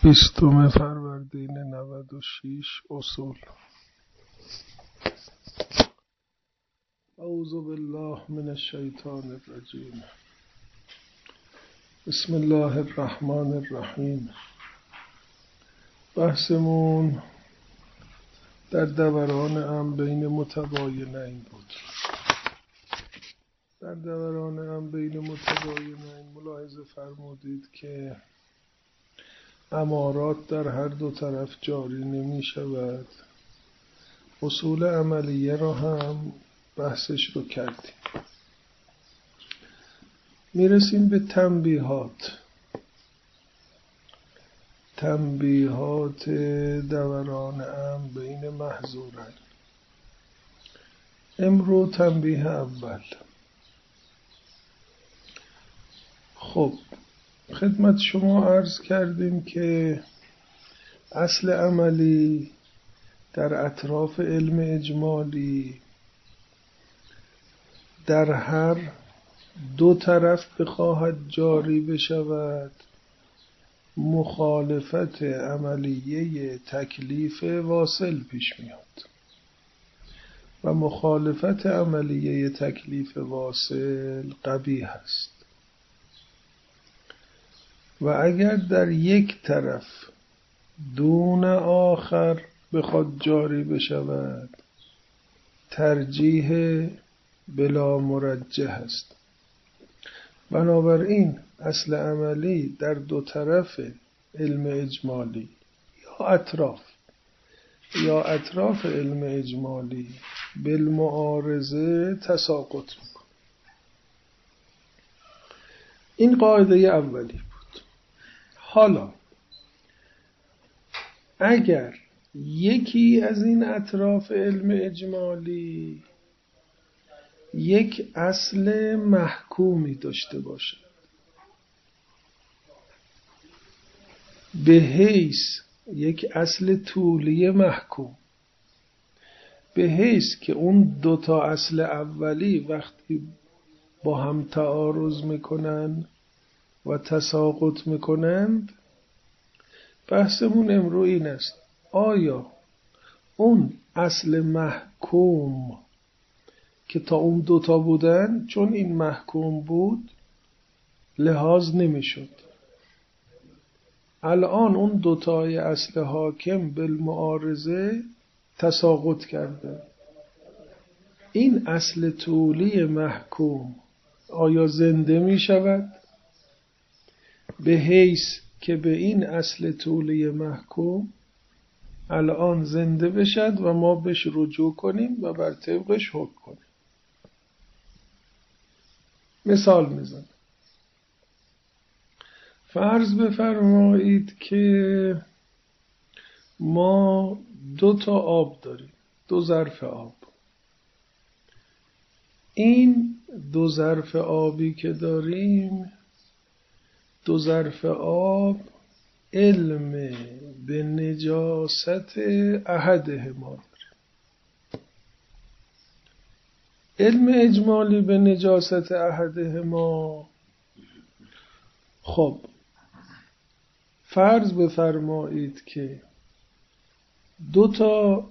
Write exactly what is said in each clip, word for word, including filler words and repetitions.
بیستم فروردین نود و شش اصول. اعوذ بالله من الشیطان الرجیم. بسم الله الرحمن الرحیم. بحثمون در دوران ام بین متباینین بود. در دوران ام بین متباینین ملاحظه فرمودید که امارات در هر دو طرف جاری نمی شود. اصول عملیه را هم بحثش رو کردیم. میرسیم به تنبیهات. تنبیهات دوران ام بین محظورین. امرو تنبیه اول. خب خدمت شما عرض کردیم که اصل عملی در اطراف علم اجمالی در هر دو طرف بخواهد جاری بشود مخالفت عملیه تکلیف واصل پیش میاد و مخالفت عملیه تکلیف واصل قبیح است. و اگر در یک طرف دون آخر بخواد جاری بشود ترجیح بلا مرجح است. بنابراین اصل عملی در دو طرف علم اجمالی یا اطراف یا اطراف علم اجمالی بالمعارضه تساقط میکنه. این قاعده اولی بود. حالا اگر یکی از این اطراف علم اجمالی یک اصل محکومی داشته باشه به حیث یک اصل طولی محکوم، به حیث که اون دوتا اصل اولی وقتی با هم تعارض میکنن و تساقط میکنند، بحثمون امرو این است: آیا اون اصل محکوم که تا اون دوتا بودن چون این محکوم بود لحاظ نمیشد، الان اون دوتای اصل حاکم بالمعارضه تساقط کرده، این اصل طولی محکوم آیا زنده می شود به حیث که به این اصل طولی محکوم الان زنده بشد و ما بهش رجوع کنیم و بر طبقش حکم کنیم؟ مثال میزنم. فرض بفرمایید که ما دو تا آب داریم، دو ظرف آب. این دو ظرف آبی که داریم، دو ظرف آب علم به نجاست احدهما داره. علم اجمالی به نجاست احدهما. خب فرض بفرمایید که دو تا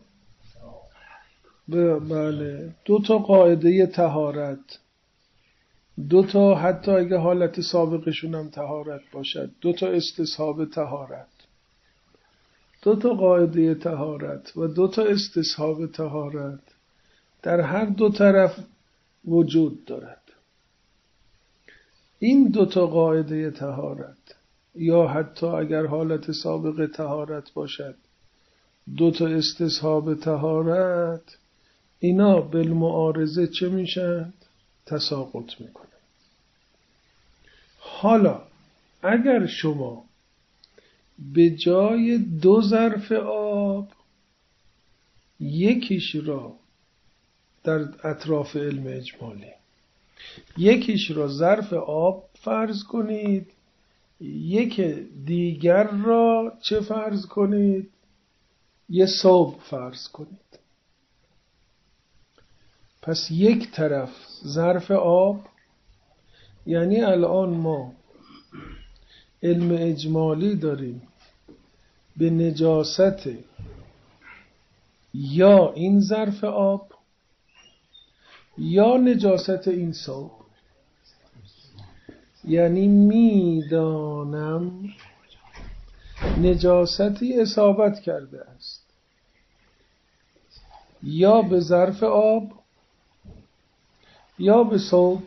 بله دو تا قاعده طهارت، دو تا حتی اگه حالت سابقشون هم طهارت باشد، دو تا استصحاب طهارت، دو تا قاعده طهارت و دو تا استصحاب طهارت در هر دو طرف وجود دارد. این دو تا قاعده طهارت یا حتی اگر حالت سابق طهارت باشد دو تا استصحاب طهارت، اینا بالمعارضه چه میشن؟ تساقط میکنه. حالا اگر شما به جای دو ظرف آب یکیش را در اطراف علم اجمالی یکیش را ظرف آب فرض کنید، یک دیگر را چه فرض کنید؟ یه ثوب فرض کنید. پس یک طرف ظرف آب، یعنی الان ما علم اجمالی داریم به نجاست یا این ظرف آب یا نجاست این ثوب. یعنی میدانم نجاستی اصابت کرده است یا به ظرف آب یا به ثوب.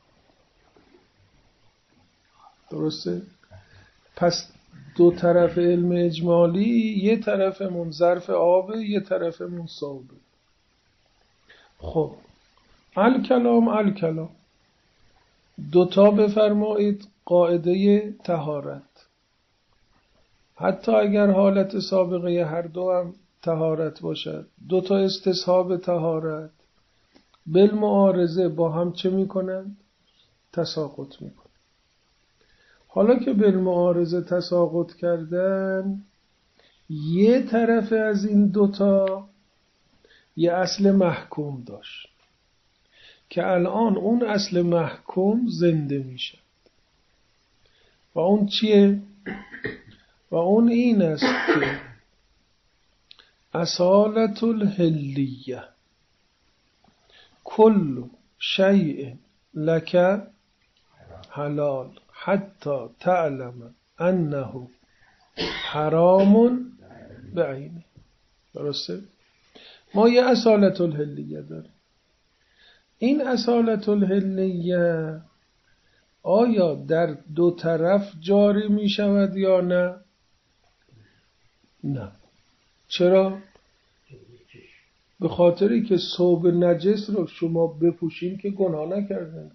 درسته؟ پس دو طرف علم اجمالی، یه طرفمون ظرف آبه، یه طرفمون ثوبه. خب الکلام الکلام دوتا بفرمایید قاعده طهارت، حتی اگر حالت سابقه هر دو هم طهارت باشد، دوتا استصحاب طهارت بالمعارضه با هم چه میکنند؟ تساقط میکنند. حالا که بالمعارضه تساقط کردن، یه طرف از این دوتا یه اصل محکوم داشت که الان اون اصل محکوم زنده میشه. و اون چیه؟ و اون این است که اصالت الحلیه کل شیء لک حلال حتی تعلم انه حرام بعینه. درسته؟ ما یه اصالت الحلیه داریم. این اصالت الحلیه آیا در دو طرف جاری می شود یا نه؟ نه. چرا؟ به خاطری که ثوب نجس رو شما بپوشین که گناه نکردن.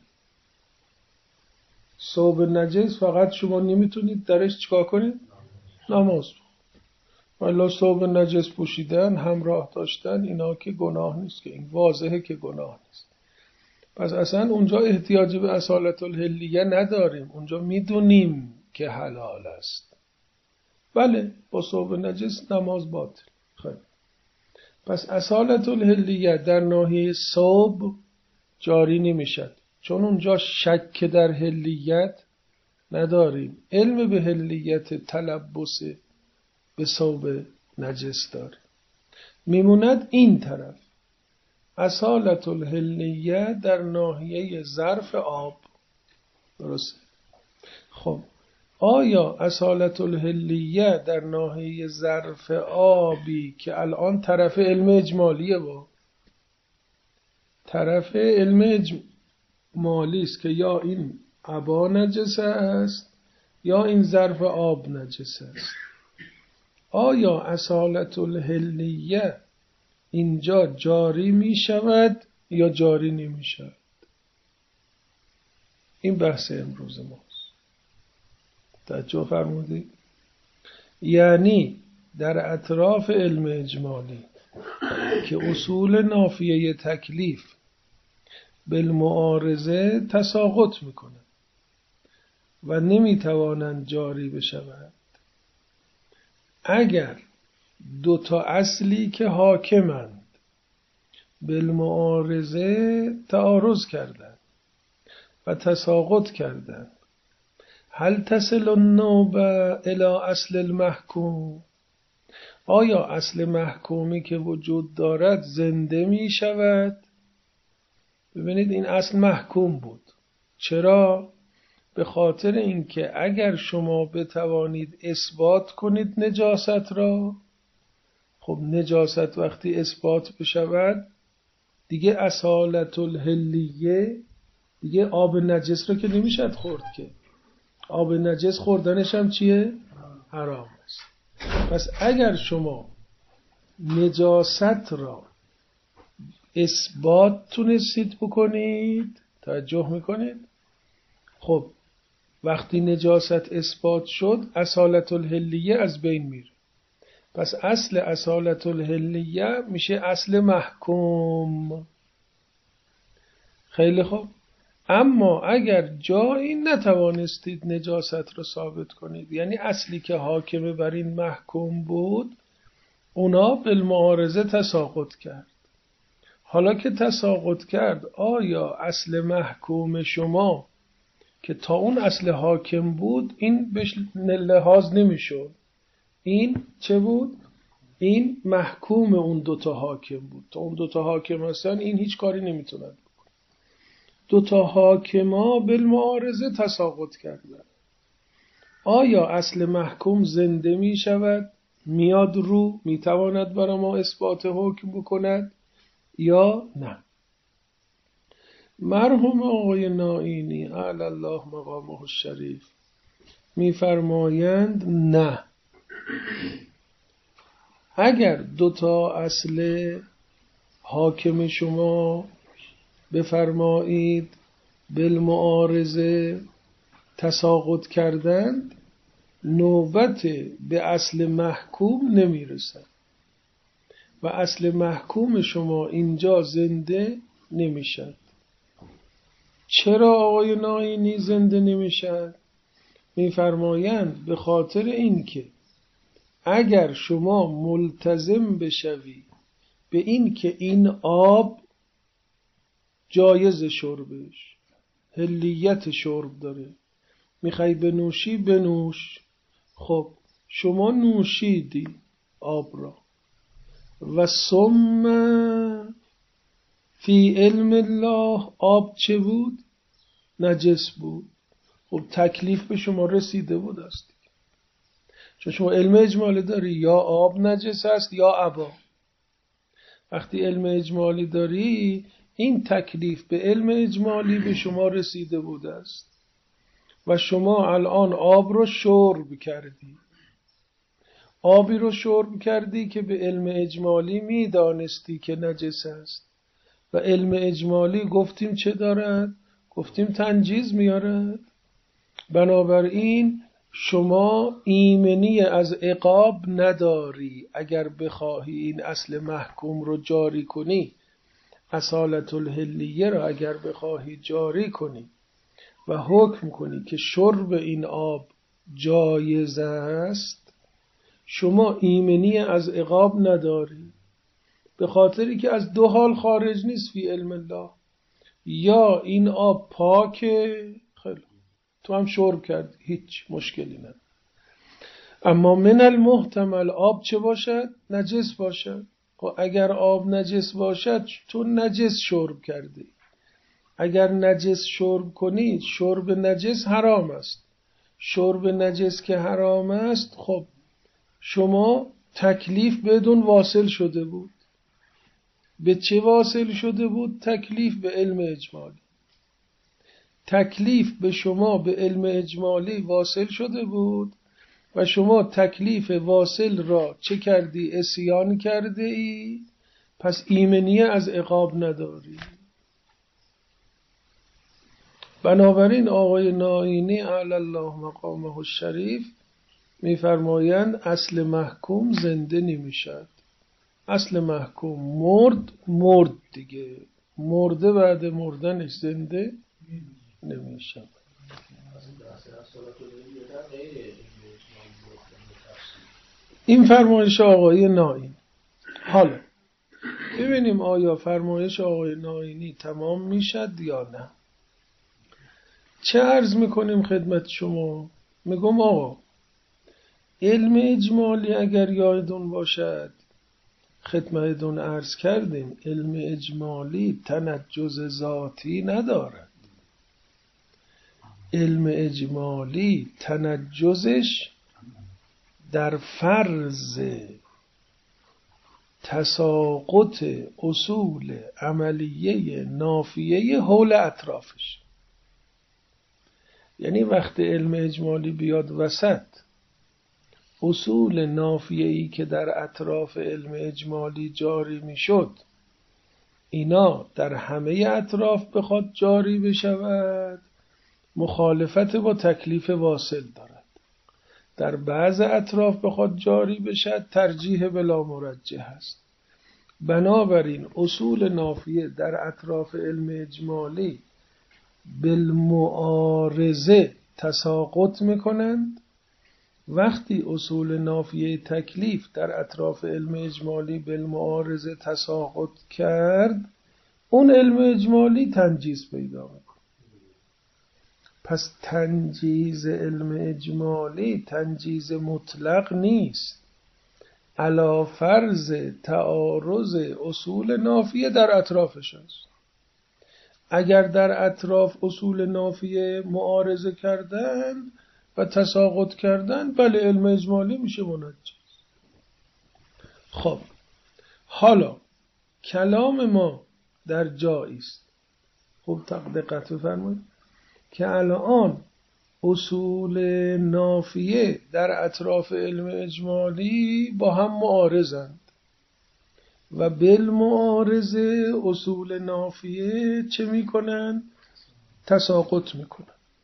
ثوب نجس فقط شما نمیتونید درش چیکار کنید؟ نماز. والا ثوب نجس پوشیدن، همراه داشتن، اینا که گناه نیست، که این واضحه که گناه نیست. پس اصلا اونجا احتیاجی به اصالت الحلیه نداریم، اونجا میدونیم که حلال است. بله با ثوب نجس نماز باطل. خیلی. پس اصالت الحلیه در ناحیه ثوب جاری نمیشد، چون اونجا شک در حلیت نداریم، علم به حلیت تلبس به ثوب نجس داریم. میموند این طرف اصالت الحلیه در ناحیه ظرف آب. درسته؟ خب آیا اصالت الحلیه در ناحیه ظرف آبی که الان طرف علم اجمالیه، با طرف علم اجمالی است که یا این عبا نجسه است یا این ظرف آب نجسه است، آیا اصالت الحلیه اینجا جاری می شود یا جاری نمی شود؟ این بحث امروز ماست. توجه فرمودید؟ یعنی در اطراف علم اجمالی که اصول نافیه تکلیف بالمعارضه تساقط میکنند و نمیتوانند جاری بشوند، اگر دو تا اصلی که حاکمند بالمعارضه تعارض کردند و تساقط کردند، هل تصل النوبه الی اصل المحکوم؟ آیا اصل محکومی که وجود دارد زنده می شود؟ ببینید این اصل محکوم بود. چرا؟ به خاطر اینکه اگر شما بتوانید اثبات کنید نجاست را، خب نجاست وقتی اثبات بشود دیگه اصالت الحلیه، دیگه آب نجس رو که نمیشد خورد، که آب نجس خوردنش هم چیه؟ حرام است. پس اگر شما نجاست را اثبات تونستید بکنید، توجه میکنید، خب وقتی نجاست اثبات شد اصالت الحلیه از بین میره. پس اصل اصالت الحلیه میشه اصل محکوم. خیلی خوب. اما اگر جایی نتوانستید نجاست رو ثابت کنید، یعنی اصلی که حاکم بر این محکوم بود اونا بالمعارضه تساقط کرد. حالا که تساقط کرد، آیا اصل محکوم شما که تا اون اصل حاکم بود این بهش لحاظ نمیشد، این چه بود؟ این محکوم اون دوتا حاکم بود. تا اون دوتا حاکم هستن این هیچ کاری نمیتونن بکن. دوتا حاکما بالمعارضه تساقط کردن. آیا اصل محکوم زنده می شود؟ میاد رو؟ میتواند برای ما اثبات حکم بکند یا نه؟ مرحوم آقای نائینی اعلی الله مقامه الشریف میفرمایند نه. اگر دوتا اصل حاکم شما بفرمایید بالمعارضه تساقط کردند، نوبت به اصل محکوم نمیرسد و اصل محکوم شما اینجا زنده نمیشد. چرا آقای نائینی زنده نمیشد؟ میفرمایند به خاطر اینکه اگر شما ملتزم بشوی به این که این آب جایز شربش، حلیت شرب داره، میخوای بنوشی بنوش، خب شما نوشیدی آب را و ثم فی علم الله آب چه بود؟ نجس بود. خب تکلیف به شما رسیده بود است، چون شما علم اجمالی داری یا آب نجس است یا ابا. وقتی علم اجمالی داری این تکلیف به علم اجمالی به شما رسیده بود است و شما الان آب رو شرب کردی. آبی رو شرب کردی که به علم اجمالی میدانستی که نجس است و علم اجمالی گفتیم چه دارد؟ گفتیم تنجیز میارد. بنابراین شما ایمنی از عقاب نداری. اگر بخواهی این اصل محکوم رو جاری کنی، اصالت الحلیه رو اگر بخواهی جاری کنی و حکم کنی که شرب این آب جایز است، شما ایمنی از عقاب نداری، به خاطری که از دو حال خارج نیست فی علم الله. یا این آب پاکه، خیلی تو هم شرب کردی، هیچ مشکلی نداره. اما من المحتمل آب چه باشد؟ نجس باشد. و اگر آب نجس باشد تو نجس شرب کردی. اگر نجس شرب کنی شرب نجس حرام است. شرب نجس که حرام است، خب شما تکلیف بدون واصل شده بود. به چه واصل شده بود؟ تکلیف به علم اجمالی. تکلیف به شما به علم اجمالی واصل شده بود و شما تکلیف واصل را چه کردی؟ عصیان کرده ای، پس ایمنی از عقاب نداری. بنابراین آقای نائینی اعلی الله مقامه الشریف میفرمایند اصل محکوم زنده نمیشد. اصل محکوم مرد مرد دیگه، مرده بعد مردنش زنده نمیشد. این فرمایش آقای نائینی. حالا ببینیم آیا فرمایش آقای نائینی تمام میشد یا نه. چه عرض میکنیم خدمت شما؟ میگم آقا علم اجمالی اگر یادتون باشد خدمتتون عرض کردیم علم اجمالی تنجز ذاتی ندارد. علم اجمالی تنجزش در فرض تساقط اصول عملیه نافیه حول اطرافش. یعنی وقت علم اجمالی بیاد وسط، اصول نافیه‌ای که در اطراف علم اجمالی جاری میشد اینا در همه اطراف بخواد جاری بشود، مخالفت با تکلیف واصل دارد. در بعض اطراف بخواد جاری بشد ترجیح بلا مرجح است. بنابراین اصول نافیه در اطراف علم اجمالی بالمعارضه تساقط میکنند. وقتی اصول نافیه تکلیف در اطراف علم اجمالی بالمعارضه تساقط کرد، اون علم اجمالی تنجیز پیدا میکنه. پس تنجیز علم اجمالی تنجیز مطلق نیست، علی فرض تعارض اصول نافیه در اطرافش است. اگر در اطراف اصول نافیه معارضه کردن و تساقط کردن، بله علم اجمالی میشه منجز. خب حالا کلام ما در جایی است، خوب دقت بفرمایید که الان اصول نافیه در اطراف علم اجمالی با هم معارضند و بالمعارضه اصول نافیه چه میکنن؟ تساقط میکنن.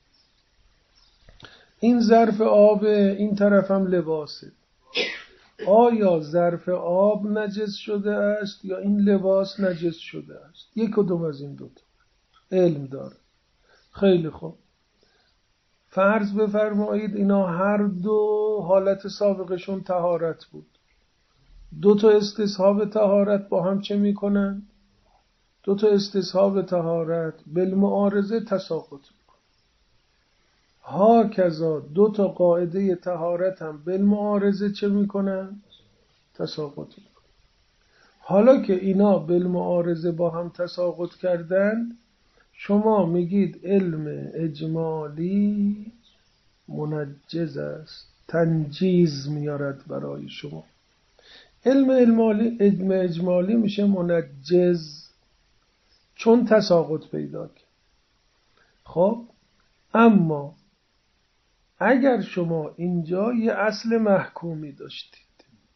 این ظرف آب، این طرف هم لباسه. آیا ظرف آب نجس شده است یا این لباس نجس شده است؟ یک کدوم از این دوتا علم داره. خیلی خوب، فرض بفرمایید اینا هر دو حالت سابقشون طهارت بود. دو تا استصحاب طهارت با هم چه میکنن؟ دو تا استصحاب طهارت بالمعارضه تساقط میکنن. ها کذا دو تا قاعده طهارت هم بالمعارضه چه میکنن؟ تساقط میکنن. حالا که اینا بالمعارضه با هم تساقط کردن، شما میگید علم اجمالی منجز است، تنجیز میارد برای شما. علم اجمالی, علم اجمالی میشه منجز چون تساقط پیدا کرد. خب اما اگر شما اینجا یه اصل محکومی داشتید،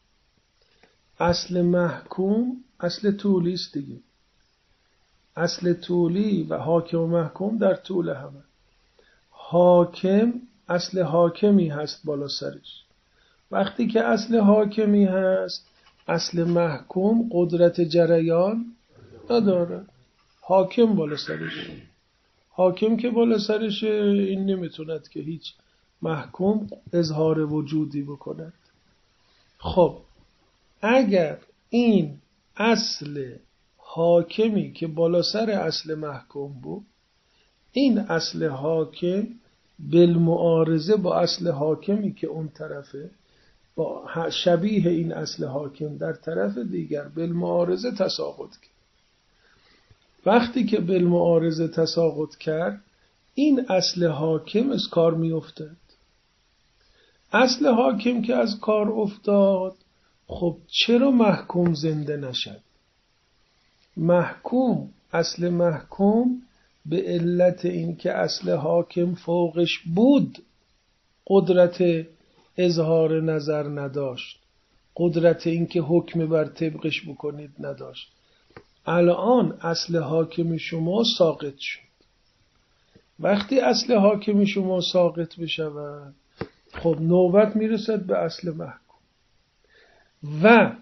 اصل محکوم اصل طولی است دیگه. اصل طولی و حاکم و محکوم در طول همه. حاکم اصل حاکمی هست بالا سرش. وقتی که اصل حاکمی هست، اصل محکوم قدرت جریان نداره. حاکم بالا سرش. حاکم که بالا سرش، این نمیتوند که هیچ محکوم اظهار وجودی بکند. خب اگر این اصل حاکمی که بالا سر اصل محکوم بود، این اصل حاکم بالمعارضه با اصل حاکمی که اون طرفه، با شبیه این اصل حاکم در طرف دیگر بالمعارضه تساقط کرد. وقتی که بالمعارضه تساقط کرد، این اصل حاکم از کار می افتاد. اصل حاکم که از کار افتاد، خب چرا محکوم زنده نشد؟ محکوم، اصل محکوم به علت این که اصل حاکم فوقش بود، قدرت اظهار نظر نداشت، قدرت این که حکم بر طبقش بکنید نداشت. الان اصل حاکم شما ساقط شد. وقتی اصل حاکم شما ساقط بشود، خب نوبت میرسد به اصل محکوم. و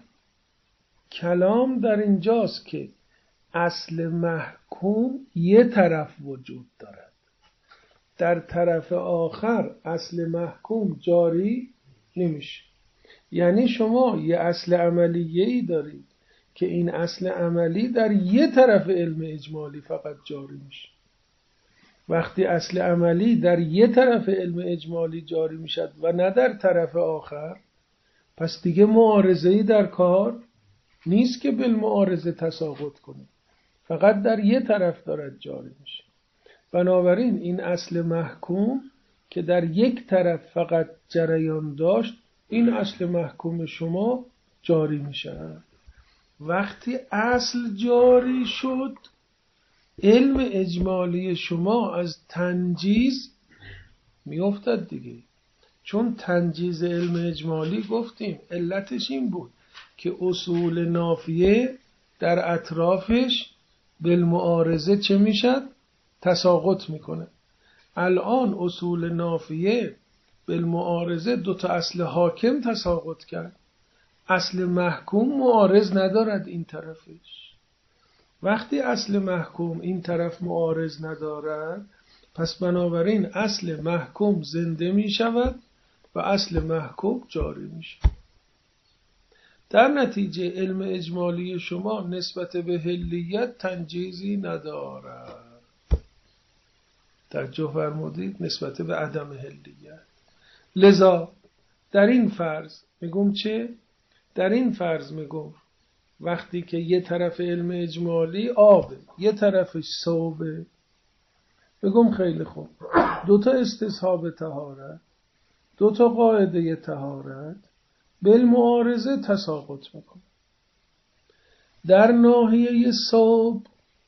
کلام در اینجاست که اصل محکوم یه طرف وجود دارد، در طرف آخر اصل محکوم جاری نمیشه. یعنی شما یه اصل عملیه‌ای دارید که این اصل عملی در یه طرف علم اجمالی فقط جاری میشه. وقتی اصل عملی در یه طرف علم اجمالی جاری میشد و نه در طرف آخر، پس دیگه معارضه‌ای در کار نیست که بالمعارضه تساقط کنه، فقط در یه طرف دارد جاری میشه. بنابراین این اصل محکوم که در یک طرف فقط جریان داشت، این اصل محکوم شما جاری میشه. وقتی اصل جاری شد، علم اجمالی شما از تنجیز میافتد دیگه. چون تنجیز علم اجمالی گفتیم علتش این بود که اصول نافیه در اطرافش بالمعارضه چه میشد؟ تساقط میکنه. الان اصول نافیه بالمعارضه دو تا اصل حاکم تساقط کرد، اصل محکوم معارض ندارد این طرفش. وقتی اصل محکوم این طرف معارض ندارد، پس بنابراین اصل محکوم زنده می شود و اصل محکوم جاری می شود. در نتیجه علم اجمالی شما نسبت به حلیت تنجیزی ندارد. توجه فرمودید نسبت به عدم حلیت. لذا در این فرض میگم چه؟ در این فرض میگم وقتی که یه طرف علم اجمالی آبه یه طرفش صوبه، بگم خیلی خوب دوتا استصحاب طهارت دوتا قاعده طهارت بالمعارضه تساقط میکنه. در ناحیه صوب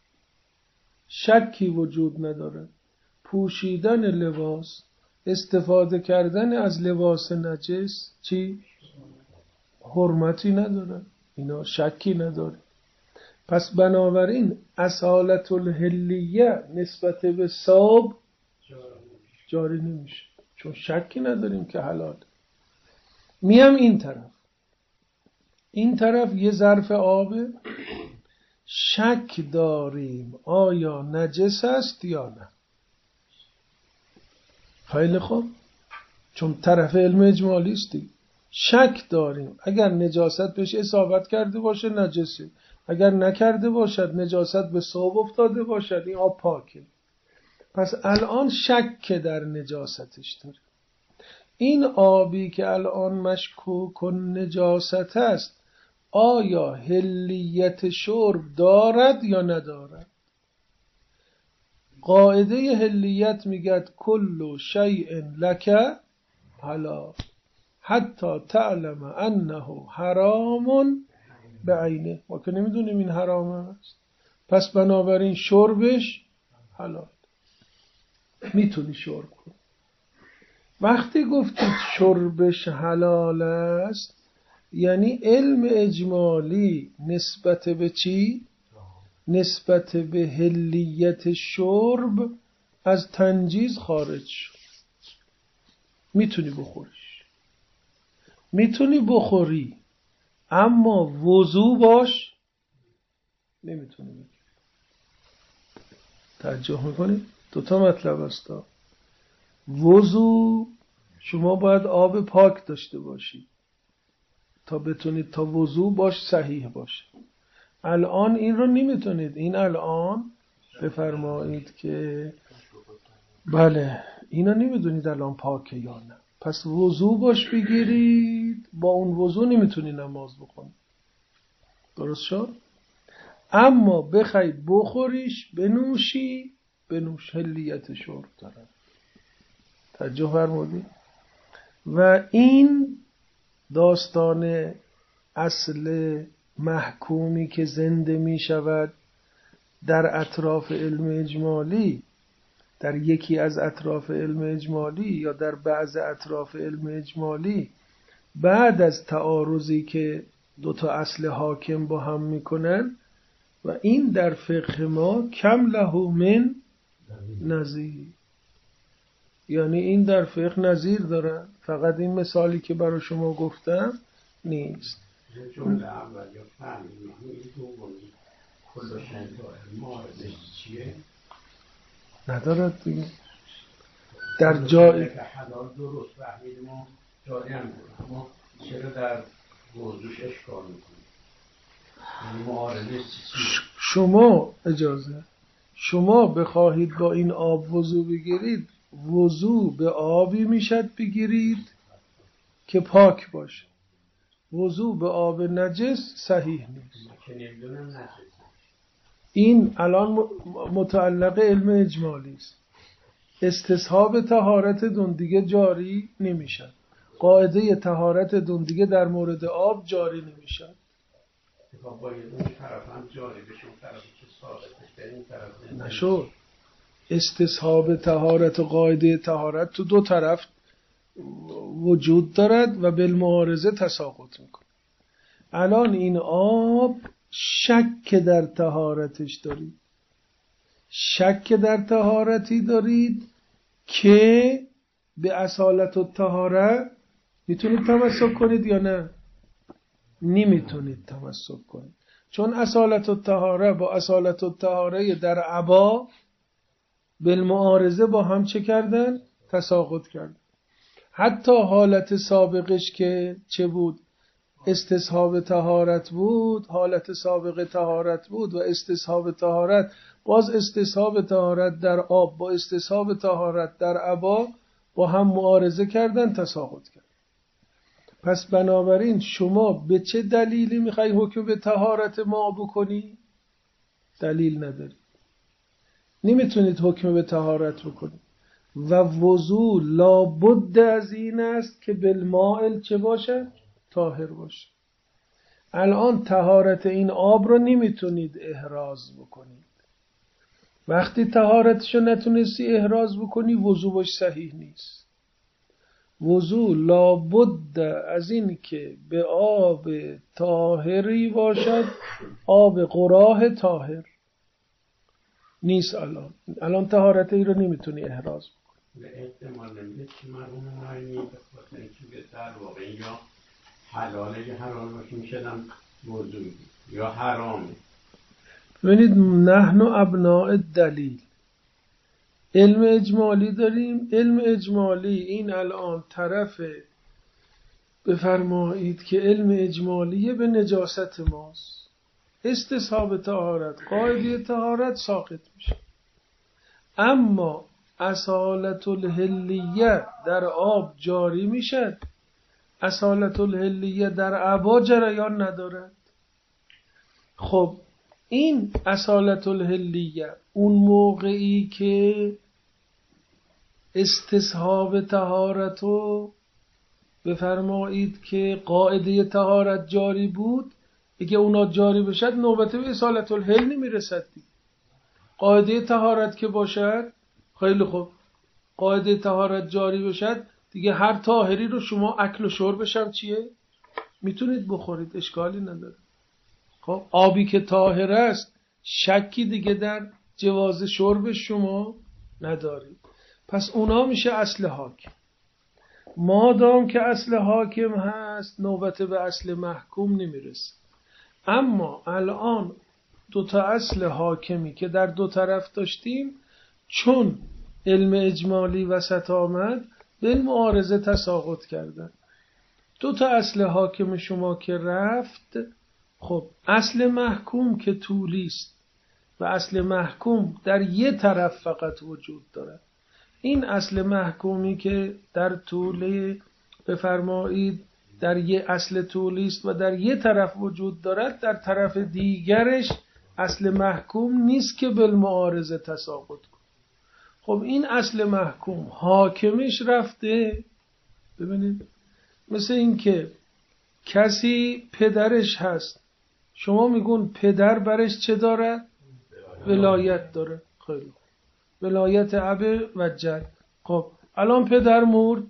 شکی وجود نداره، پوشیدن لباس، استفاده کردن از لباس نجس چی؟ حرمتی نداره، اینا شکی نداره. پس بنابراین اصالت الحلیه نسبت به صوب جاری نمیشه، چون شکی نداریم که حلال. میم این طرف این طرف یه ظرف آبه، شک داریم آیا نجس است یا نه. خیلی خوب، چون طرف علم اجمالی استی، شک داریم اگر نجاست بهش اصابت کرده باشه نجسه، اگر نکرده باشد نجاست به ثوب افتاده باشد این آب پاکه. پس الان شک در نجاستش داره. این آبی که الان مشکوک و نجاست است آیا حلیت شرب دارد یا ندارد؟ قاعده حلیت میگه کل شیء لک حلال حتی تعلم انه حرام بعینه. ما که نمیدونیم این حرام است، پس بنابراین شربش حلال، میتونی شرب کنی. وقتی گفتید شربش حلال است یعنی علم اجمالی نسبت به چی؟ نسبت به حلیت شرب از تنجیز خارج شد. میتونی بخوریش، میتونی بخوری، اما وضو باش نمیتونی بخوری. توجه میکنی؟ دوتا مطلب است. وضو شما باید آب پاک داشته باشی تا بتونید تا وضو باش صحیح باشه. الان این رو نمیتونید. این الان بفرمایید که بله اینا نمیدونید الان پاکه یا نه، پس وضو باش بگیرید، با اون وضو نمیتونی نماز بخونی. درست شد؟ اما بخوای بخوریش بنوشی بنوش، حلیت شرب داره. توجه فرمودید؟ و این داستان اصل محکومی که زنده می شود در اطراف علم اجمالی، در یکی از اطراف علم اجمالی یا در بعض اطراف علم اجمالی، بعد از تعارضی که دوتا اصل حاکم با هم میکنن و این در فقه ما کم له من نظیر، یعنی این در فقه نظیر دارن، فقط این مثالی که برای شما گفتم نیست. جمله اول یا فهمیدیم این دومی کل شنطار معارضش چیه؟ ندارد دیگه. در جای که حلال درست فهمیدیم و جاری هم بود، اما چرا در موضوعش اشکال میکنیم؟ یعنی معارضش چیه؟ شما اجازه شما بخواهید با این آب وضو بگیرید، وضو به آبی میشد بگیرید که پاک باشه. وضو به آب نجس صحیح نیست. که نمیدونم نجس. این الان متعلق علم اجمالی است. استصحاب طهارت دون دیگه جاری نمیشن، قاعده طهارت دون دیگه در مورد آب جاری نمیشن. باید اون طرف هم جاری بشه، اون طرف که ثابتش به این طرف نشد. استصحاب طهارت و قاعده طهارت تو دو طرف وجود دارد و بالمعارضه تساقط میکنه. الان این آب شک در طهارتش دارید، شک در طهارتی دارید که به اصالت الطهاره میتونید تمسک کنید یا نه؟ نمیتونید تمسک کنید، چون اصالت الطهاره با اصالت الطهاره در عبا بالمعارضه با هم چه کردن؟ تساقط کردن. حتی حالت سابقش که چه بود؟ استصحاب طهارت بود، حالت سابق طهارت بود و استصحاب طهارت باز استصحاب طهارت در آب با استصحاب طهارت در عبا با هم معارضه کردن، تساقط کرد. پس بنابراین شما به چه دلیلی میخوای حکم به طهارت ما بکنی؟ دلیل نداری، نمیتونید حکم به طهارت بکنید. و وضو لابد از این است که بالماء چه باشه؟ طاهر باشه. الان طهارت این آب رو نمیتونید احراز بکنید. وقتی طهارتشو نتونستی احراز بکنی وضو باش صحیح نیست. وضو لابد از این که به آب طاهری باشد، آب قراه طاهر نیست. الان الان طهارت ای رو نمیتونی احراز بکنی. به احتمال نمیده که مرحوم نایمی به خاطر اینکه در واقع یا حلاله یا حرام باشه میشدم وضوعی یا حرامه. ببینید نحن ابناء دلیل، علم اجمالی داریم. علم اجمالی این الان طرف بفرمایید که علم اجمالی به نجاست ماست. استصحاب طهارت، قاعده طهارت ساقط میشه. اما اصالت الحلیه در آب جاری میشد، اصالت الحلیه در عبا جریان ندارد. خب این اصالت الحلیه اون موقعی که استصحاب طهارتو بفرمایید که قاعده طهارت جاری بود، اگه اونا جاری بشد نوبت به اصالت الحل نمیرسد. قاعده طهارت که باشد خیلی خوب، قاعده طهارت جاری بشد دیگه هر طاهری رو شما اکل و شربش هم چیه؟ میتونید بخورید، اشکالی نداره. خب آبی که طاهر است شکی دیگه در جواز شرب شما ندارید. پس اونا میشه اصل حاکم. مادام که اصل حاکم هست نوبت به اصل محکوم نمیرسه. اما الان دو تا اصل حاکمی که در دو طرف داشتیم چون علم اجمالی وسط آمد بالمعارضه تساقط کردن. دو تا اصل حاکم شما که رفت، خب اصل محکوم که طولی است و اصل محکوم در یه طرف فقط وجود داره. این اصل محکومی که در طول بفرمایید در یه اصل طولی است و در یه طرف وجود دارد، در طرف دیگرش اصل محکوم نیست که بالمعارضه تساقط کنه. خب این اصل محکوم حاکمش رفته. ببینید مثل این که کسی پدرش هست، شما میگون پدر برش چه داره؟ ولایت داره. خیلی ولایت اب و جد. خب الان پدر مرد،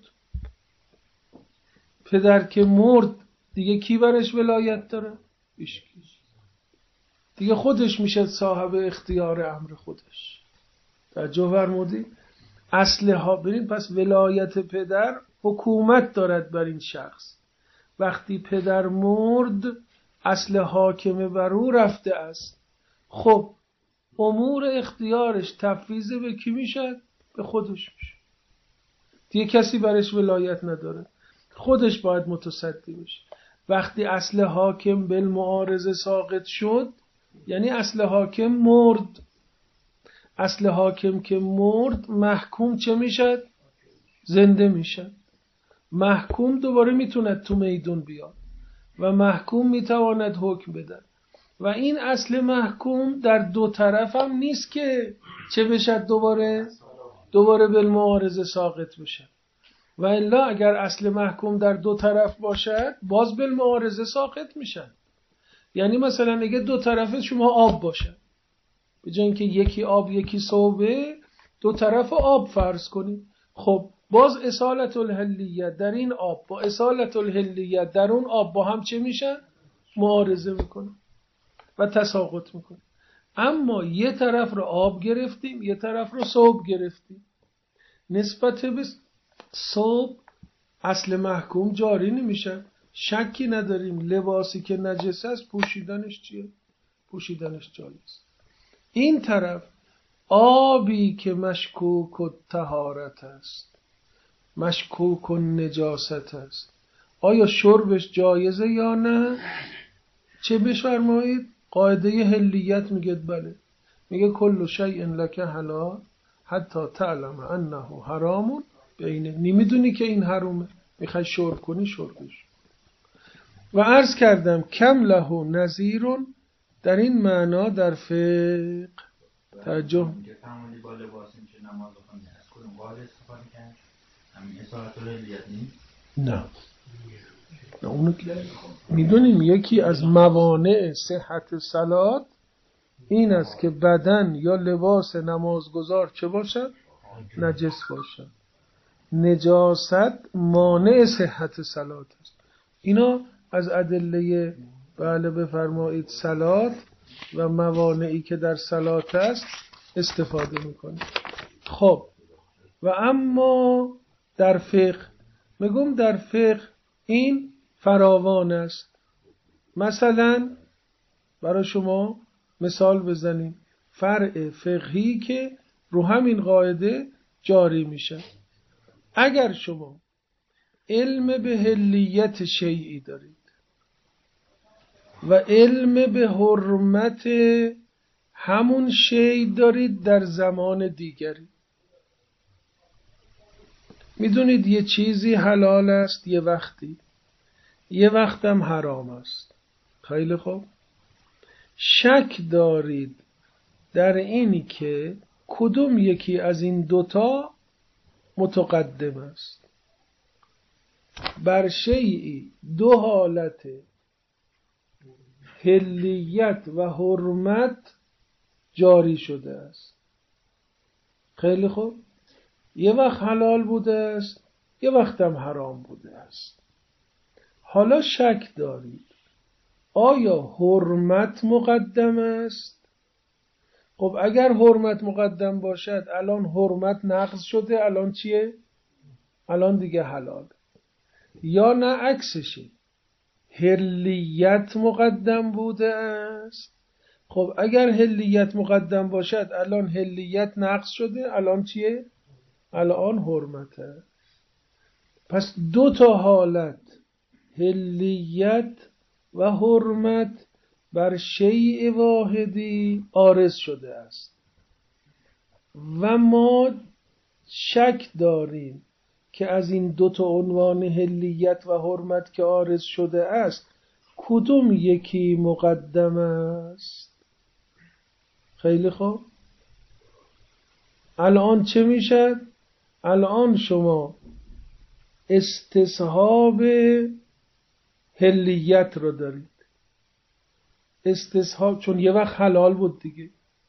پدر که مرد دیگه کی برش ولایت داره؟ ایشکی. دیگه خودش میشه صاحب اختیار امر خودش. توجه فرمودید؟ اصل ها برید. پس ولایت پدر حکومت دارد بر این شخص. وقتی پدر مرد اصل حاکم بر او رفته است. خب امور اختیارش تفویض به کی میشه؟ به خودش میشه. دیگه کسی برش ولایت نداره، خودش باید متصدی بشه. وقتی اصل حاکم بالمعارضه ساقط شد یعنی اصل حاکم مرد. اصل حاکم که مرد محکوم چه میشد؟ زنده میشد. محکوم دوباره میتوند تو میدون بیاد و محکوم میتواند حکم بده. و این اصل محکوم در دو طرف هم نیست که چه بشد؟ دوباره دوباره بالمعارضه ساقط بشه. و الا اگر اصل محکوم در دو طرف باشد باز بالمعارضه ساقط میشه. یعنی مثلا اگه دو طرف شما آب باشه، به جای اینکه یکی آب یکی صوبه، دو طرف آب فرض کنید. خب باز اصالت الحلیه در این آب با اصالت الحلیه در اون آب با هم چه میشه؟ معارضه میکنه و تساقط میکنه. اما یه طرف رو آب گرفتیم، یه طرف رو صوب گرفتیم. نسبت به صوب اصل محکوم جاری نمیشه. شکی نداریم لباسی که نجس است پوشیدنش چیه؟ پوشیدنش جایز. این طرف آبی که مشکوک و طهارت است، مشکوک و نجاست است، آیا شربش جایزه یا نه؟ چه بفرمایید؟ قاعده حلیت میگه بله. میگه کل شیء لک حلال حتی تعلم انه حرام بین، نمیدونی که این حرومه، میخوای شرب کنی شربش. و عرض کردم کم له نظیر در این معنا در فقه. توجه که تعاملی با لباس میشه نماز بخونی از کدوم قاعده استفاده کرد؟ همین اصالت الهلیت نیست؟ نه نه اونو میدونیم یکی از موانع صحت صلات این است که بدن یا لباس نمازگزار چه باشد؟ نجس باشد. نجاست مانع صحت صلات است. اینا از ادله بله بفرمایید صلات و موانعی که در صلات است استفاده میکنیم. خب و اما در فقه میگم در فقه این فراوان است. مثلا برای شما مثال بزنیم فرع فقهی که رو همین قاعده جاری میشه. اگر شما علم به حلیت شیئی دارید و علم به حرمت همون شیء دارید در زمان دیگری، میدونید یه چیزی حلال است یه وقتی، یه وقتم حرام است. خیلی خوب، شک دارید در اینی که کدوم یکی از این دوتا متقدم است. بر شیئی دو حالت حلیت و حرمت جاری شده است. خیلی خوب، یه وقت حلال بوده است یه وقتم حرام بوده است. حالا شک دارید آیا حرمت مقدم است؟ خب اگر حرمت مقدم باشد الان حرمت نقض شده، الان چیه؟ الان دیگه حلال. یا نه عکسشه، حلیت مقدم بوده است. خب اگر حلیت مقدم باشد الان حلیت نقض شده، الان چیه؟ الان حرمته. پس دو تا حالت حلیت و حرمت بر شیء واحدی عارض شده است و ما شک داریم که از این دو تا عنوان حلیت و حرمت که عارض شده است کدوم یکی مقدم است. خیلی خوب، الان چه میشه؟ الان شما استصحاب حلیت رو دارید. استصحاب چون یه وقت حلال بود دیگه.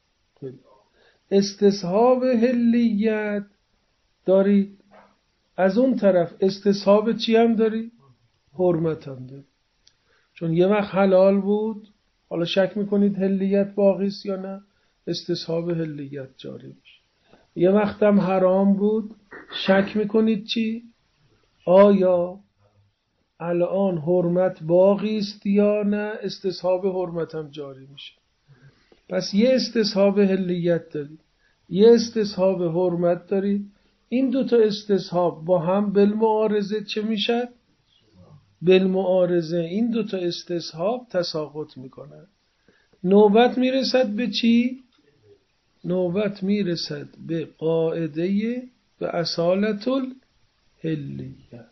استصحاب حلیت دارید، از اون طرف استصحاب چی هم دارید؟ حرمت هم دارید. چون یه وقت حلال بود، حالا شک میکنید حلیت باقی است یا نه، استصحاب حلیت جاری میشه. یه وقت هم حرام بود، شک میکنید چی؟ آیا الان حرمت باقی است یا نه، استصحاب حرمت هم جاری میشه. پس یه استصحاب حلیت دارید، یه استصحاب حرمت دارید. این دوتا استصحاب با هم بالمعارضه چه میشد؟ بالمعارضه این دوتا استصحاب تساقط میکنن. نوبت میرسد به چی؟ نوبت میرسد به قاعده و اصالت الحلیه.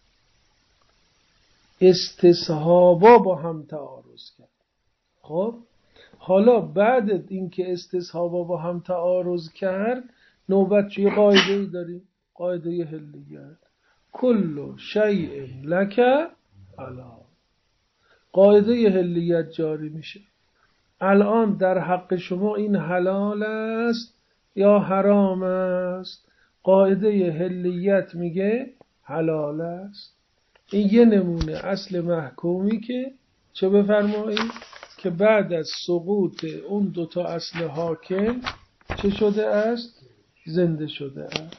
استصحابا با هم تعارض کرد. خب حالا بعد اینکه استصحابا با هم تعارض کرد نوبت چه قاعده ای داریم؟ قاعده حلیت. کل شیء لک حلال. قاعده حلیت جاری میشه. الان در حق شما این حلال است یا حرام است؟ قاعده حلیت میگه حلال است. این یه نمونه اصل محکومی که چه بفرمایید که بعد از سقوط اون دوتا اصل حاکم چه شده است؟ زنده شده است.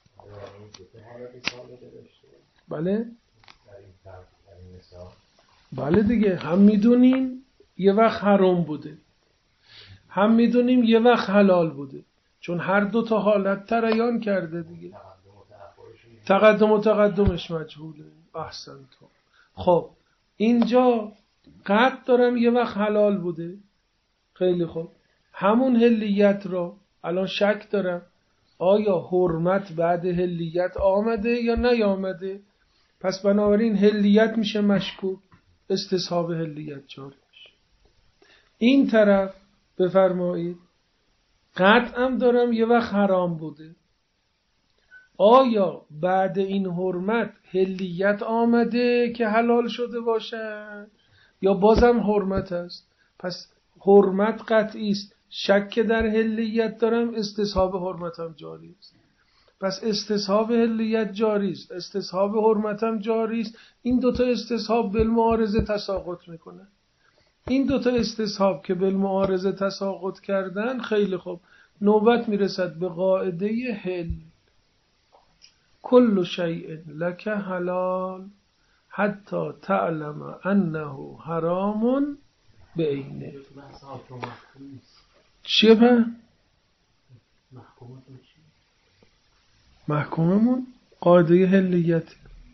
بله؟ بله دیگه، هم میدونیم یه وقت حرام بوده، هم میدونیم یه وقت حلال بوده، چون هر دو تا حالت تریان کرده دیگه. تقدم و تقدمش مجهوله. احسن تو. خب اینجا قطع دارم یه وقت حلال بوده. خیلی خوب، همون حلیت را الان شک دارم آیا حرمت بعد حلیت آمده یا نیامده، پس بنابراین حلیت میشه مشکوک، استصحاب حلیت جاری میشه. این طرف بفرمایید قطعم دارم یه وقت حرام بوده، آیا بعد این حرمت حلیت آمده که حلال شده باشد یا بازم حرمت است؟ پس حرمت قطعی است، شک در حلیت دارم، استصحاب حرمتم جاری است. پس استصحاب حلیت جاری است، استصحاب حرمتم جاری است. این دوتا استصحاب بالمعارضه تساقط میکنه. این دوتا استصحاب که بالمعارضه تساقط کردن، خیلی خوب، نوبت میرسد به قاعده حل. کل شیء لک حلال حتی تعلم انه حرام بعینه. چیه با؟ محکوممون قاعده حلیت.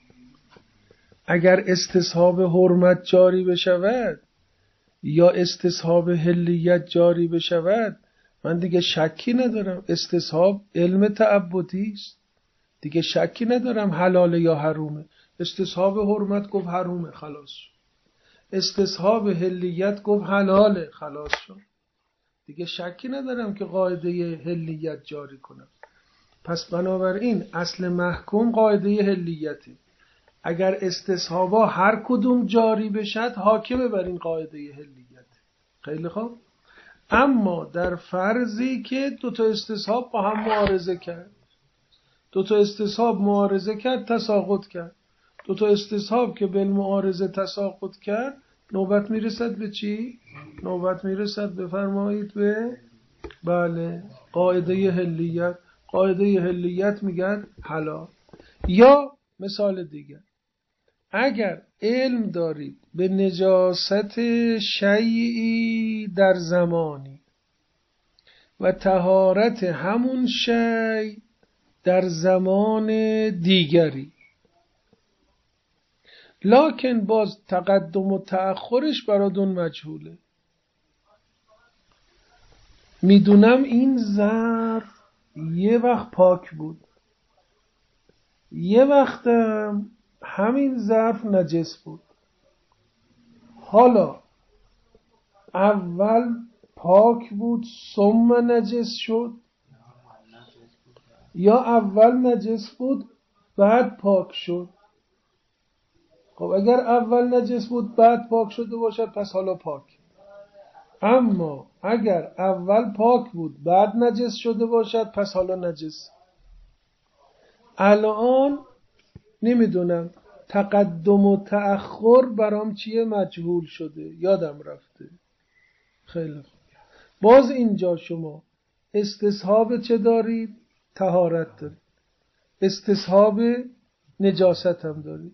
اگر استصحاب حرمت جاری بشود یا استصحاب حلیت جاری بشود، من دیگه شکی ندارم استصحاب علم تعبدی است، دیگه شکی ندارم حلاله یا حرومه. استصحاب حرمت گفت حرومه، خلاص شد. استصحاب حلیت گفت حلاله، خلاص شد. دیگه شکی ندارم که قاعده حلیت جاری کنم. پس بنابراین اصل محکوم قاعده حلیته. اگر استصحابا هر کدوم جاری بشد حاکمه بر این قاعده حلیت. خیلی خوب. اما در فرضی که دو تا استصحاب با هم معارضه کرد، دو تا استصحاب معارضه کرد تساقط کرد، دو تا استصحاب که بالمعارضه تساقط کرد، نوبت میرسد به چی؟ نوبت میرسد بفرمایید به بله قاعده حلیت. قاعده حلیت میگن حلال. یا مثال دیگر، اگر علم دارید به نجاست شیئی در زمانی و طهارت همون شیء در زمان دیگری، لکن باز تقدم و تأخرش براتون مجهوله، میدونم این ظرف یه وقت پاک بود، یه وقتم همین ظرف نجس بود، حالا اول پاک بود ثم نجس شد یا اول نجس بود بعد پاک شد؟ خب اگر اول نجس بود بعد پاک شده باشد پس حالا پاک. اما اگر اول پاک بود بعد نجس شده باشد پس حالا نجس. الان نمیدونم تقدم و تأخر برام چیه مجهول شده، یادم رفته. خیلی خوب. باز اینجا شما استصحاب چه دارید؟ طهارت دارید. استصحاب نجاست هم دارید.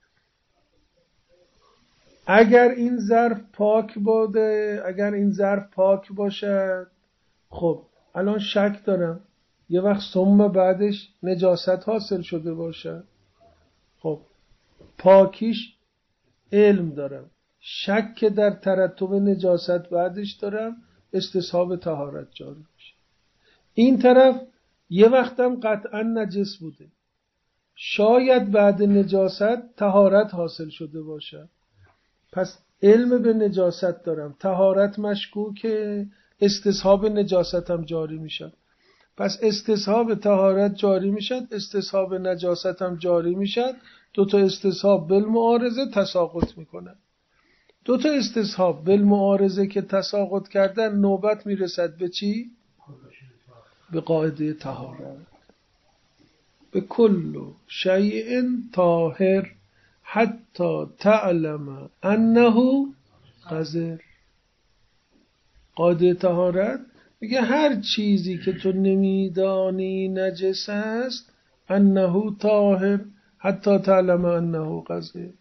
اگر این ظرف پاک باده، اگر این ظرف پاک باشد، خب الان شک دارم یه وقت ثم بعدش نجاست حاصل شده باشد، خب پاکیش علم دارم، شک در ترتب نجاست بعدش دارم، استصحاب طهارت جاری میشه. این طرف یه وقتم قطعا نجس بوده، شاید بعد نجاست طهارت حاصل شده باشد، پس علم به نجاست دارم، طهارت مشکوکه، استصحاب نجاستم جاری میشد. پس استصحاب طهارت جاری میشد، استصحاب نجاستم جاری میشد. دو تا استصحاب بالمعارضه تساقط میکنن. دو تا استصحاب بالمعارضه که تساقط کردن، نوبت میرسد به چی؟ به قاعده طهارت. به کل شیء طاهر حتی تعلم انه قذر. قاعده طهارت میگه هر چیزی که تو نمیدانی نجس است، انه طاهر حتی تعلم انه قذر.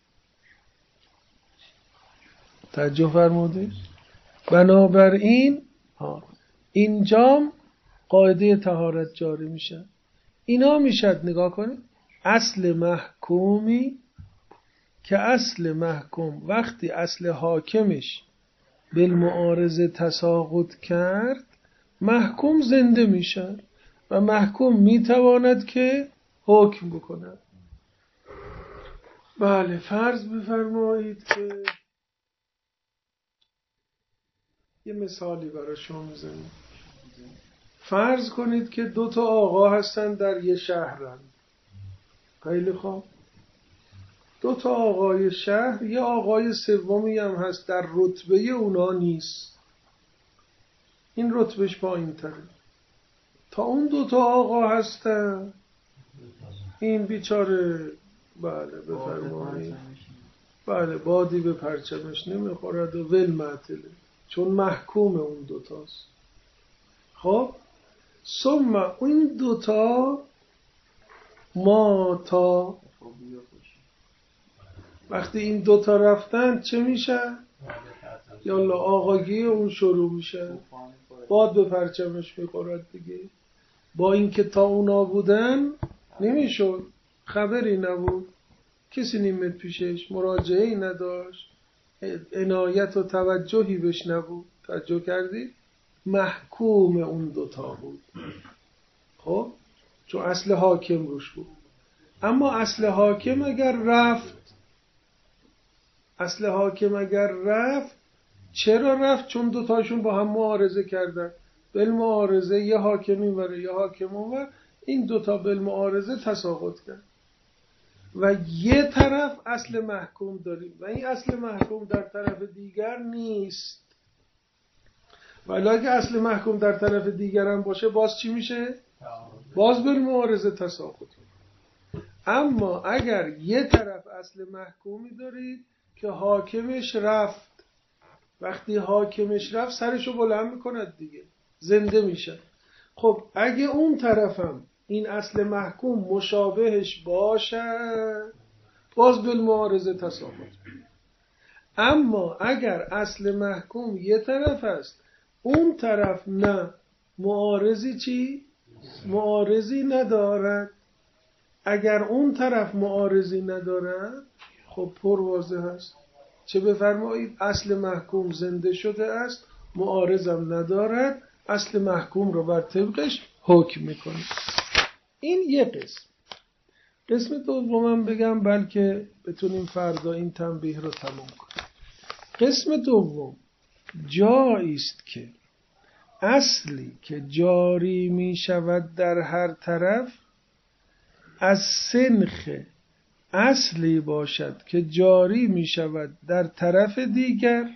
توجه فرمودید؟ بنابراین ها اینجام قاعده طهارت جاری میشه. اینا میشد نگاه کنید اصل محکومی که اصل محکوم وقتی اصل حاکمش بالمعارضه تساقط کرد، محکوم زنده میشن و محکوم میتواند که حکم بکند. بله فرض بفرمایید که یه مثالی برای شما میزنیم. فرض کنید که دو تا آقا هستن در یه شهرن. خیلی خوب. دو تا آقای شهر، یه آقای سومی هم هست در رتبه اونا نیست. این رتبهش پایین تره. تا اون دو تا آقا هستن این بیچاره بله بفرمایید بله بادی به پرچمش نمیخورد و ول معطله، چون محکوم اون دوتاست. خب ثم این دوتا ما تا وقتی این دوتا رفتن چه میشه؟ یالا آقاگی اون شروع میشه، باد به پرچمش میخورد دیگه. با اینکه تا اونا بودن نمیشد، خبری نبود، کسی نیمت پیشش، مراجعه‌ای نداشت، عنایت و توجهی بهش نبود. توجه کردی؟ محکوم اون دوتا بود. خب چون اصل حاکم روش بود. اما اصل حاکم اگر رفت اصل حاکم اگر رفت چرا رفت؟ چون دوتاشون با هم معارضه کردن. بالمعارضه یه حاکم اینوره یه حاکم اونور، این دوتا بالمعارضه تساقط کرد و یه طرف اصل محکوم داریم و این اصل محکوم در طرف دیگر نیست. ولی اگه اصل محکوم در طرف دیگر هم باشه باز چی میشه؟ باز بالمعارضه تساقط. اما اگر یه طرف اصل محکومی دارید که حاکمش رفت، وقتی حاکمش رفت سرشو بلند میکند دیگه، زنده میشه. خب اگه اون طرفم این اصل محکوم مشابهش باشه باز بالمعارضه تساقط. اما اگر اصل محکوم یه طرف است اون طرف نه، معارضی چی؟ معارضی ندارد. اگر اون طرف معارضی ندارد خب پر واضح است. چه بفرمایید؟ اصل محکوم زنده شده است، معارضم ندارد، اصل محکوم رو بر طبقش حکم میکنه. این یه قسم. قسم دومم بگم بلکه بتونیم فردا این تنبیه رو تموم کنیم. قسم دوم جایی است که اصلی که جاری می شود در هر طرف از سنخ اصلی باشد که جاری می شود در طرف دیگر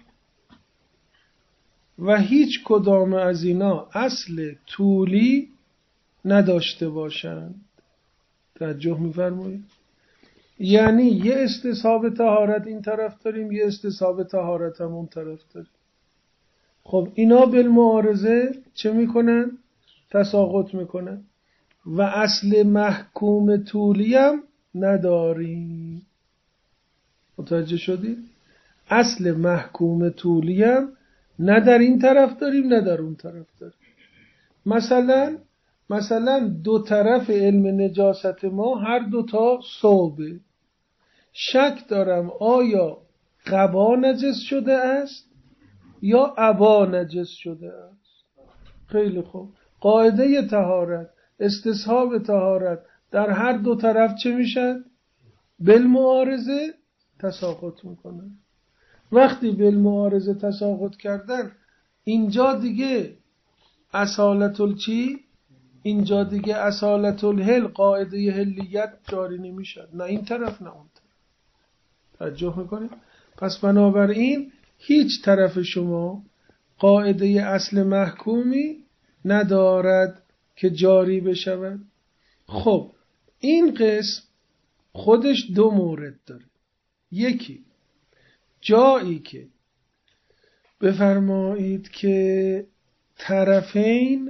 و هیچ کدام از اینا اصل طولی نداشته باشند. توجه می‌فرمایید؟ یعنی یه استصحاب طهارت این طرف داریم، یه استصحاب طهارت هم اون طرف داریم. خب اینا بالمعارضه چه میکنن؟ تساقط میکنن و اصل محکوم طولی هم نداریم. متوجه شدید؟ اصل محکوم طولی هم نه در این طرف داریم نه در اون طرف داریم. مثلا مثلا دو طرف علم نجاست ما هر دوتا صوبه. شک دارم آیا قبا نجس شده است یا عبا نجس شده است. خیلی خوب. قاعده طهارت، استصحاب طهارت در هر دو طرف چه میشن؟ بالمعارضه تساقط میکنن. وقتی بالمعارضه تساقط کردن اینجا دیگه اصالت الچی؟ اینجا دیگه اصالت الهل، قاعده هلیت جاری نمیشه. نه این طرف نه اون طرف. توجه میکنید؟ پس بنابراین هیچ طرف شما قاعده اصل محکومی ندارد که جاری بشود. خب این قسم خودش دو مورد داره. یکی جایی که بفرمایید که طرفین،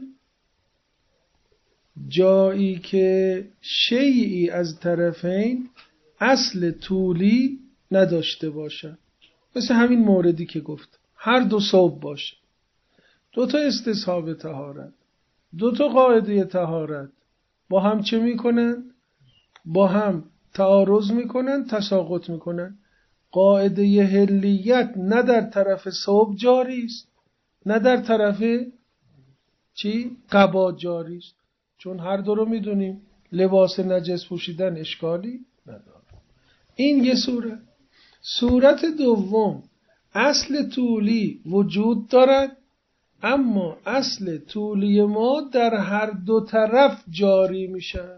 جایی که شیئی از طرفین اصل طولی نداشته باشه، مثل همین موردی که گفت هر دو صوب باشه، دو تا استصحاب طهارت، دو تا قاعده طهارت با هم چه میکنن؟ با هم تعارض میکنن، تساقط میکنن. قاعده حلیت نه در طرف صوب جاری است نه در طرف چی؟ قبا جاری است. چون هر دو رو میدونیم لباس نجس پوشیدن اشکالی نداره. این یه صورت. صورت دوم، اصل طولی وجود دارد، اما اصل طولی ما در هر دو طرف جاری میشه.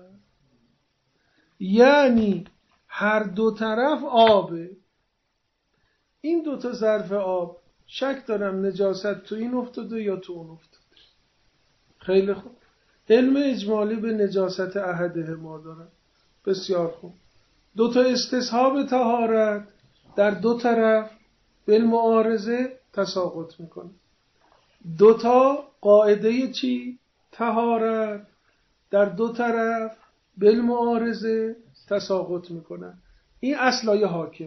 یعنی هر دو طرف آبه. این دو تا ظرف آب شک دارم نجاست تو این افتاده یا تو اون افتاده. خیلی خوب. علم اجمالی به نجاست احدهما دارد. بسیار خوب. دو تا استصحاب طهارت در دو طرف بالمعارضه تساقط میکنه. دو تا قاعده چی؟ طهارت در دو طرف بالمعارضه تساقط میکنه. این اصلای حاکم.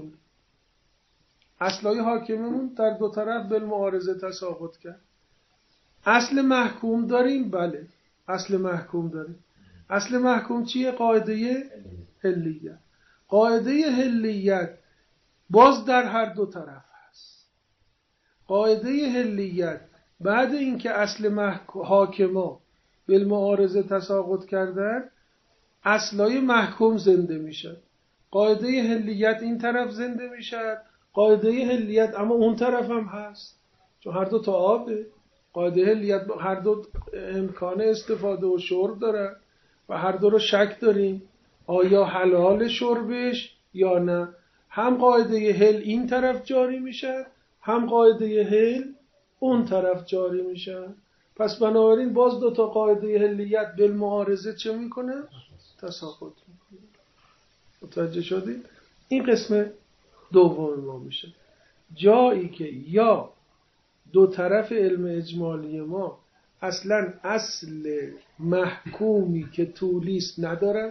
اصلای حاکممون در دو طرف بالمعارضه تساقط کرد. اصل محکوم داریم؟ بله. اصل محکوم داریم. اصل محکوم چیه؟ قاعده حلیت. قاعده حلیت باز در هر دو طرف هست. قاعده حلیت بعد اینکه اصل حاکما بالمعارضه تساقط کردن، اصلای محکوم زنده میشن. قاعده حلیت این طرف زنده میشن، قاعده حلیت اما اون طرف هم هست، چون هر دو تا آبه. قاعده حلیت هر دو امکان استفاده و شرب داره و هر دو رو شک داریم آیا حلال شربش یا نه. هم قاعده حل این طرف جاری میشه، هم قاعده حل اون طرف جاری میشه. پس بنابراین باز دو تا قاعده حلیت بالمعارضه چه میکنه؟ تساقط میکنه. متوجه شدید؟ این قسم دوم ما میشه. جایی که یا دو طرف علم اجمالی ما اصلا اصل محکومی که طولیست نداره.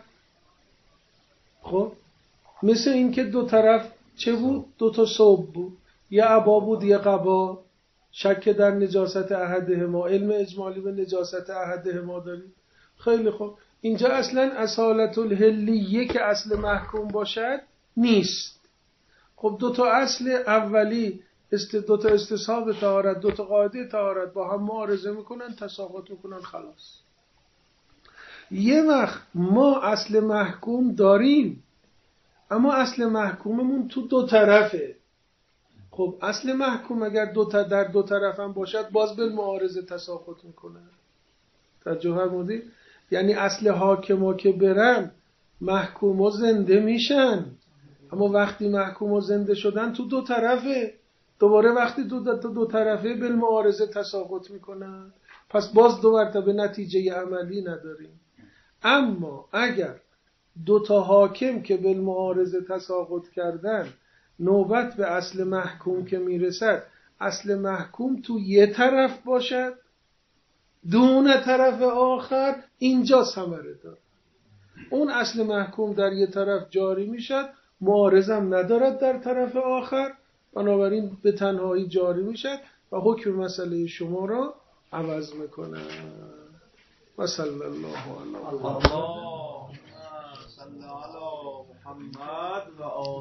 خب مثل این که دو طرف چه بود؟ دو تا ثوب بود، یه عبا بود یه قبا. شک در نجاست احدهما، علم اجمالی به نجاست احدهما داریم. خیلی خوب. اینجا اصلا اصالت الحلیه که اصل محکوم باشد نیست. خب دو تا اصل اولی است، دو تا استصحاب طهارت، دو تا قاعده طهارت با هم معارضه میکنن، تساقط میکنن، خلاص. یه وقت ما اصل محکوم داریم اما اصل محکوممون تو دو طرفه. خب اصل محکوم اگر دو تا در دو طرف هم باشد باز بالمعارضه تساقط میکنه. توجه فرمودید؟ یعنی اصل حاکما که برن محکوما زنده میشن، اما وقتی محکوما زنده شدن تو دو طرفه، دوباره وقتی دو دو, دو, دو طرفه بالمعارضه تساقط میکنن. پس باز دو مرتبه نتیجه عملی نداریم. اما اگر دو تا حاکم که بالمعارضه تساقط کردن نوبت به اصل محکوم که میرسد، اصل محکوم تو یه طرف باشد دون طرف آخر، اینجا ثمره داره. اون اصل محکوم در یه طرف جاری میشد، معارضم ندارد در طرف آخر، بنابراین به تنهایی جاری میشد و حکم مسئله شما را عوض میکنه. و صلی الله علی محمد و